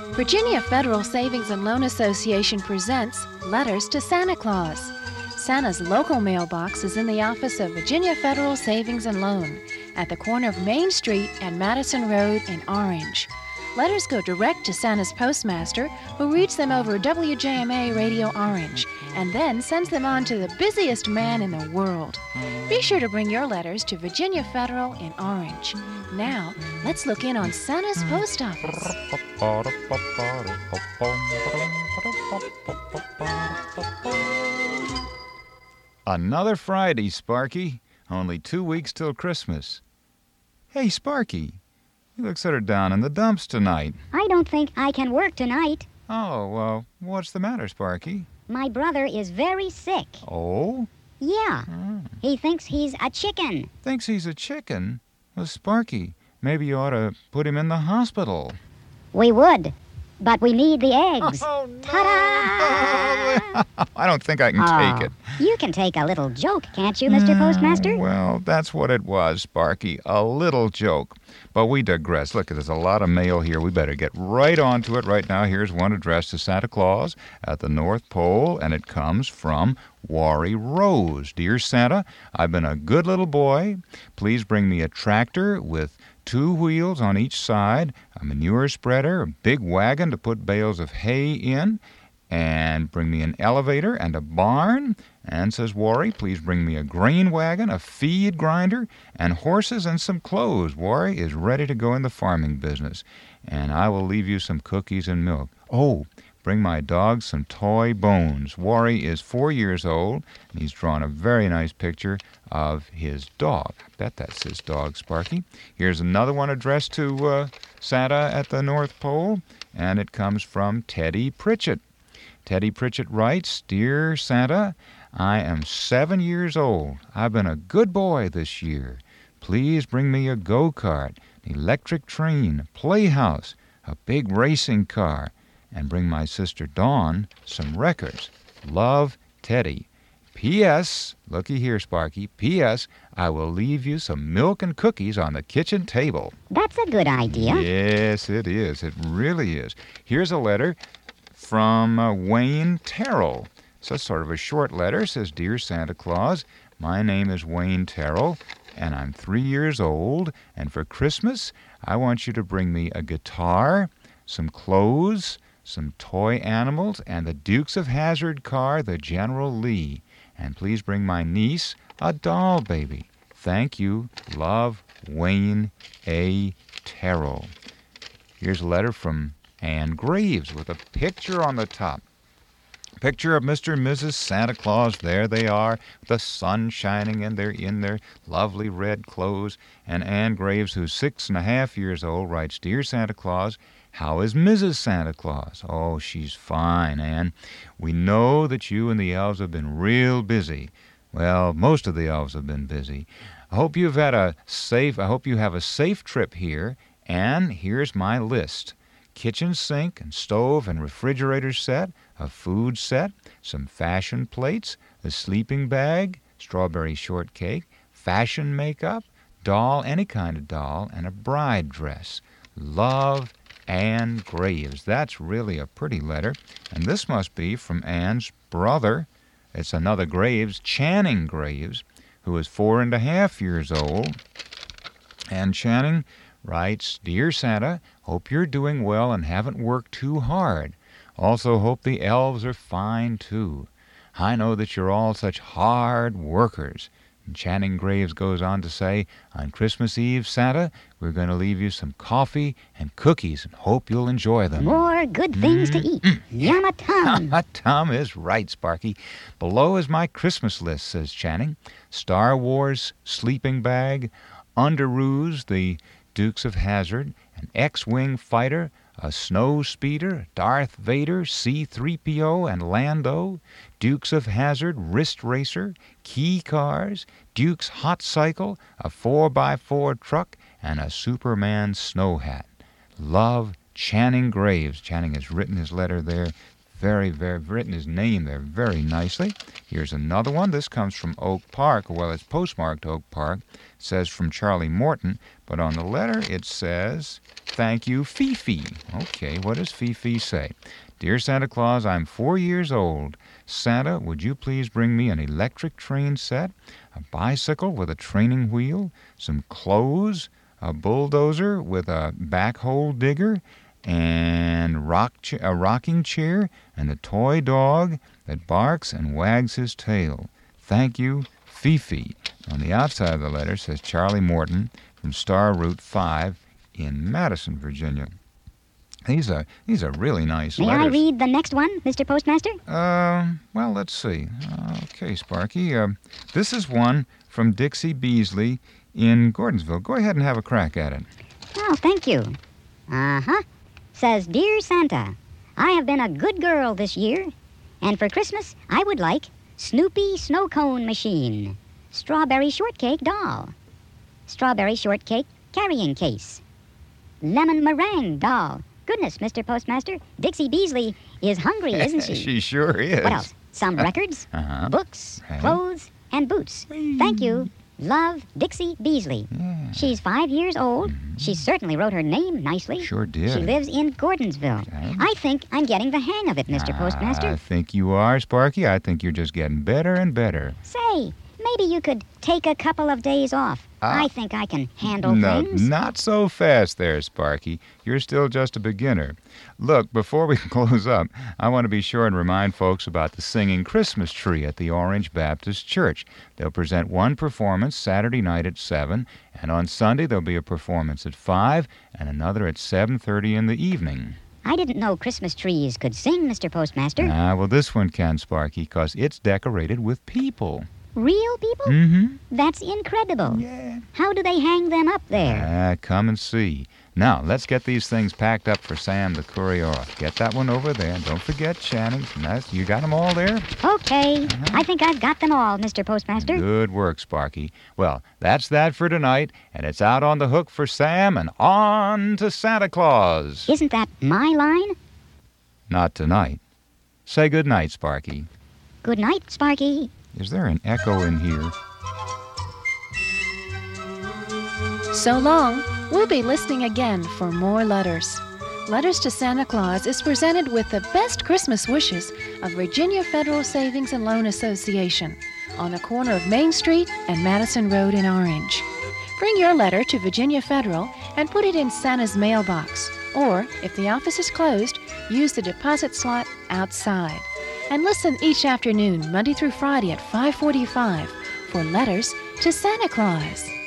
Virginia Federal Savings and Loan Association presents Letters to Santa Claus. Santa's local mailbox is in the office of Virginia Federal Savings and Loan at the corner of Main Street and Madison Road in Orange. Letters go direct to Santa's postmaster, who reads them over WJMA Radio Orange and then sends them on to the busiest man in the world. Be sure to bring your letters to Virginia Federal in Orange. Now, let's look in on Santa's post office. Another Friday, Sparky. Only 2 weeks till Christmas. Hey, Sparky, you look sort of down in the dumps tonight. I don't think I can work tonight. Oh, well, what's the matter, Sparky? My brother is very sick. Oh? Yeah. He thinks he's a chicken. Thinks he's a chicken? Well, Sparky, maybe you ought to put him in the hospital. We would, but we need the eggs. Oh, no. Ta-da! I don't think I can take it. You can take a little joke, can't you, Mr. Postmaster? Well, that's what it was, Sparky. A little joke. But we digress. Look, there's a lot of mail here. We better get right on to it right now. Here's one addressed to Santa Claus at the North Pole, and it comes from Wari Rose. Dear Santa, I've been a good little boy. Please bring me a tractor with 2 wheels on each side, a manure spreader, a big wagon to put bales of hay in, and bring me an elevator and a barn. And, says Wari, please bring me a grain wagon, a feed grinder, and horses and some clothes. Wari is ready to go in the farming business, and I will leave you some cookies and milk. Oh, bring my dog some toy bones. Wari is 4 years old, and he's drawn a very nice picture of his dog. I bet that's his dog, Sparky. Here's another one addressed to Santa at the North Pole, and it comes from Teddy Pritchett. Teddy Pritchett writes, Dear Santa, I am 7 years old. I've been a good boy this year. Please bring me a go-kart, an electric train, a playhouse, a big racing car, and bring my sister Dawn some records. Love, Teddy. P.S., looky here, Sparky, P.S., I will leave you some milk and cookies on the kitchen table. That's a good idea. Yes, it is. It really is. Here's a letter from Wayne Terrell. So it's sort of a short letter. It says, Dear Santa Claus, my name is Wayne Terrell, and I'm 3 years old, and for Christmas, I want you to bring me a guitar, some clothes, some toy animals, and the Dukes of Hazzard car, the General Lee. And please bring my niece a doll baby. Thank you. Love, Wayne A. Terrell. Here's a letter from Ann Graves with a picture on the top. Picture of Mr. and Mrs. Santa Claus. There they are, the sun shining, and they're in their lovely red clothes. And Ann Graves, who's 6.5 years old, writes, Dear Santa Claus, how is Mrs. Santa Claus? Oh, she's fine, Ann. We know that you and the elves have been real busy. Well, most of the elves have been busy. I hope you have a safe trip here, and here's my list. Kitchen sink and stove and refrigerator set, a food set, some fashion plates, a sleeping bag, strawberry shortcake, fashion makeup, doll, any kind of doll, and a bride dress. Love, Ann Graves. That's really a pretty letter. And this must be from Ann's brother. It's another Graves, Channing Graves, who is 4.5 years old. And Channing writes, Dear Santa, hope you're doing well and haven't worked too hard. Also hope the elves are fine, too. I know that you're all such hard workers. And Channing Graves goes on to say, on Christmas Eve, Santa, we're going to leave you some coffee and cookies and hope you'll enjoy them. More good things to eat. Yum-a-tum. Yum-a-tum is right, Sparky. Below is my Christmas list, says Channing. Star Wars sleeping bag, Underoos, the Dukes of Hazzard, an X-Wing fighter, a snow speeder, Darth Vader, C-3PO and Lando, Dukes of Hazzard wrist racer, key cars, Duke's hot cycle, a 4x4 truck, and a Superman snow hat. Love, Channing Graves. Channing has written his letter there written his name there very nicely. Here's another one. This comes from Oak Park. Well, it's postmarked Oak Park. It says from Charlie Morton, but on the letter it says, thank you, Fifi. Okay, what does Fifi say? Dear Santa Claus, I'm 4 years old. Santa, would you please bring me an electric train set, a bicycle with a training wheel, some clothes, a bulldozer with a backhoe digger, and a rocking chair, and a toy dog that barks and wags his tail. Thank you, Fifi. On the outside of the letter says Charlie Morton from Star Route 5 in Madison, Virginia. These are really nice May letters. I read the next one, Mr. Postmaster? Well, let's see. Okay, Sparky. This is one from Dixie Beasley in Gordonsville. Go ahead and have a crack at it. Oh, thank you. Says, Dear Santa, I have been a good girl this year, and for Christmas I would like Snoopy Snow Cone Machine, Strawberry Shortcake Doll, Strawberry Shortcake Carrying Case, Lemon Meringue Doll. Goodness, Mr. Postmaster, Dixie Beasley is hungry, isn't she? She sure is. What else? Some records, books, Right. clothes, and boots. Thank you. Love, Dixie Beasley. Yeah. She's 5 years old. She certainly wrote her name nicely. Sure did. She lives in Gordonsville. Okay. I think I'm getting the hang of it, Mr. I Postmaster. think you are, Sparky. I think you're just getting better and better. Say, maybe you could take a couple of days off. I think I can handle No, things. not so fast there, Sparky. You're still just a beginner. Look, before we close up, I want to be sure and remind folks about the Singing Christmas Tree at the Orange Baptist Church. They'll present one performance Saturday night at 7, and on Sunday there'll be a performance at 5 and another at 7:30 in the evening. I didn't know Christmas trees could sing, Mr. Postmaster. Well, this one can, Sparky, 'cause it's decorated with people. Real people? Mm-hmm. That's incredible. Yeah. How do they hang them up there? Come and see. Now, let's get these things packed up for Sam the courier. Get that one over there. Don't forget Channing's. You got them all there? Okay. I think I've got them all, Mr. Postmaster. Good work, Sparky. Well, that's that for tonight, and it's out on the hook for Sam and on to Santa Claus. Isn't that my line? Not tonight. Say good night, Sparky. Good night, Sparky. Is there an echo in here? So long. We'll be listening again for more letters. Letters to Santa Claus is presented with the best Christmas wishes of Virginia Federal Savings and Loan Association on the corner of Main Street and Madison Road in Orange. Bring your letter to Virginia Federal and put it in Santa's mailbox. Or, if the office is closed, use the deposit slot outside. And listen each afternoon, Monday through Friday at 5:45 for Letters to Santa Claus.